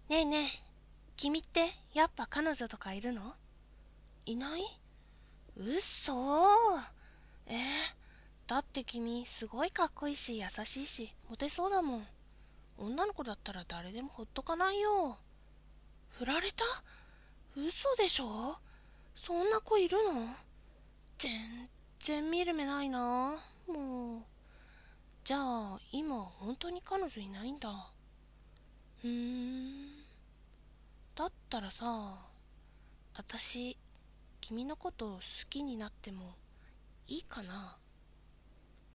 ねえねえ、君ってやっぱ彼女とかいるの？いない？うっそー。えー、だって君すごいかっこいいし優しいしモテそうだもん。女の子だったら誰でもほっとかないよ。振られた？嘘でしょ？そんな子いるの？全然見る目ないな。もう。じゃあ今本当に彼女いないんだ。ふーん。だったらさ、私君のこと好きになってもいいかな？